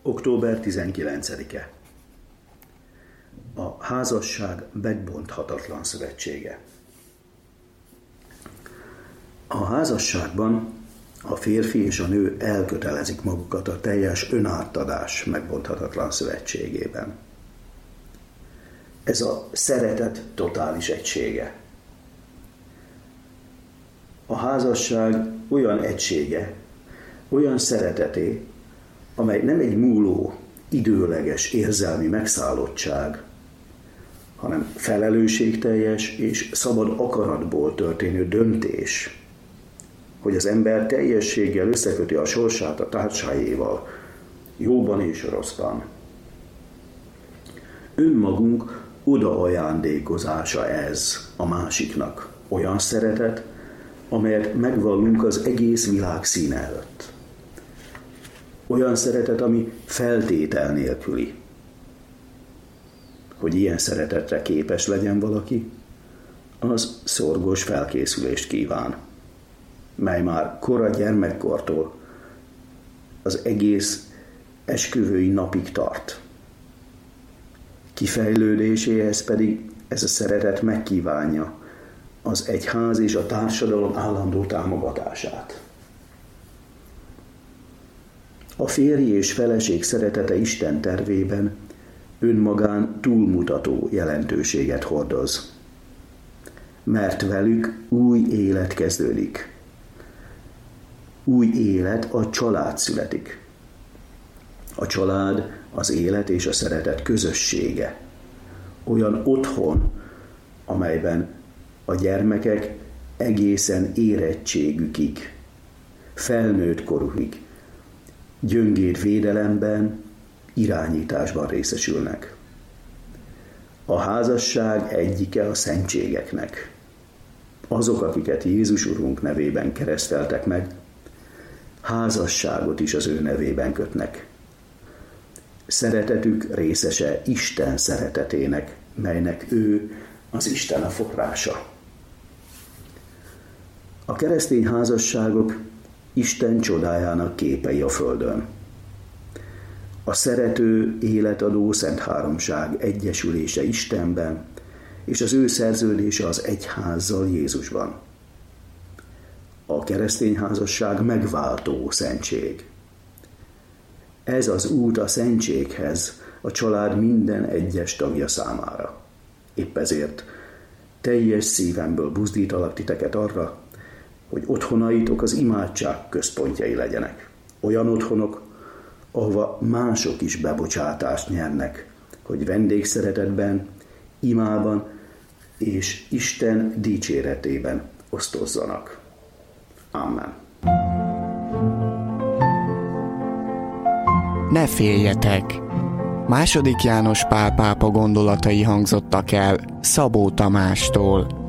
Október 19-e. A házasság megbonthatatlan szövetsége. A házasságban a férfi és a nő elkötelezik magukat a teljes önátadás megbonthatatlan szövetségében. Ez a szeretet totális egysége. A házasság olyan egysége, olyan szereteté, amely nem egy múló, időleges érzelmi megszállottság, hanem felelősségteljes és szabad akaratból történő döntés, hogy az ember teljességgel összeköti a sorsát a társáéval, jóban és rosszban. Önmagunk odaajándékozása ez a másiknak, olyan szeretet, amelyet megvallunk az egész világ színe előtt. Olyan szeretet, ami feltétel nélküli. Hogy ilyen szeretetre képes legyen valaki, az szorgos felkészülést kíván, mely már kora gyermekkortól az egész esküvői napig tart. Kifejlődéséhez pedig ez a szeretet megkívánja az egyház és a társadalom állandó támogatását. A férj és feleség szeretete Isten tervében önmagán túlmutató jelentőséget hordoz, mert velük új élet kezdődik. Új élet, a család születik. A család az élet és a szeretet közössége. Olyan otthon, amelyben a gyermekek egészen érettségükig, felnőtt korukig gyöngéd védelemben, irányításban részesülnek. A házasság egyike a szentségeknek. Azok, akiket Jézus Urunk nevében kereszteltek meg, házasságot is az ő nevében kötnek. Szeretetük részese Isten szeretetének, melynek ő az Isten a forrása. A keresztény házasságok Isten csodájának képei a földön. A szerető, életadó Szent Háromság egyesülése Istenben, és az ő szerződése az egyházzal Jézusban. A keresztény házasság megváltó szentség. Ez az út a szentséghez a család minden egyes tagja számára. Épp ezért teljes szívemből buzdítalak titeket arra, hogy otthonaitok az imádság központjai legyenek. Olyan otthonok, ahova mások is bebocsátást nyernek, hogy vendégszeretetben, imában és Isten dicséretében osztozzanak. Amen. Ne féljetek! II. János Pál pápa gondolatai hangzottak el Szabó Tamástól.